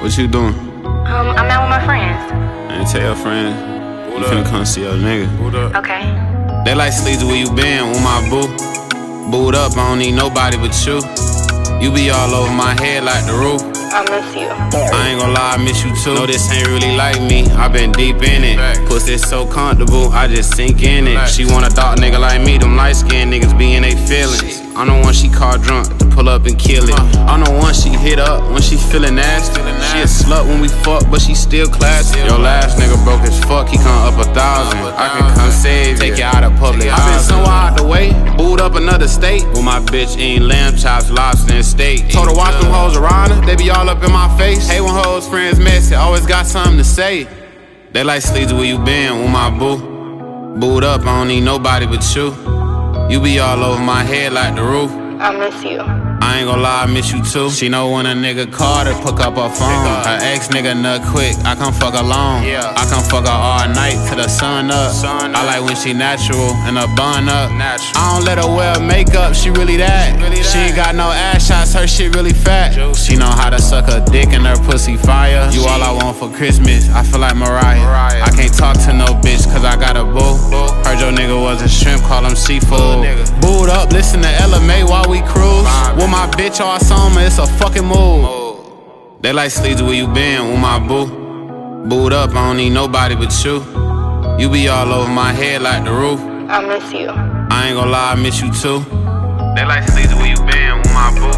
What you doing? I'm out with my friends. And tell your friends you finna come see your nigga. Okay. They like Sleazy, where you been with my boo? Booed up, I don't need nobody but you. You be all over my head like the roof. I miss you. I ain't gon' lie, I miss you too. No, this ain't really like me, I been deep in it. Pussy so comfortable, I just sink in it. She want a dark nigga like me, them light-skinned niggas be in they feelings. I'm the one she call drunk to pull up and kill it. I'm the one she hit up when she feelin' nasty. She a slut when we fuck, but she still classy. Your last nigga broke as fuck, he come up 1,000. I can come save you, take you out of public. I been somewhere out the way, booed up another state. With my bitch eating lamb chops, lobster and steak. Told her watch them hoes around her, they be all up in my face. Hey when hoes friends messy, always got something to say. They like Sleazy, where you been with my boo? Booed up, I don't need nobody but you. You be all over my head like the roof. I miss you. I ain't gon' lie, I miss you too. She know when a nigga call her, pick up her phone. Her ex nigga nut quick, I come fuck alone. I come fuck her all night till the sun up. I like when she natural and her bun up. I don't let her wear makeup, she really that. She ain't got no ass shots, her shit really fat. She know how to suck her dick and her pussy fire. You all I want for Christmas, I feel like Mariah. I can't talk to no bitch cause I got a boo. Heard your nigga was a shrimp, call him seafood. Booed up, listen to LMA while we cruise. With my bitch all summer, it's a fucking move. They like Sleazy, where you been with my boo? Booed up, I don't need nobody but you. You be all over my head like the roof. I miss you. I ain't gon' lie, I miss you too. They like Sleazy, where you been with my boo?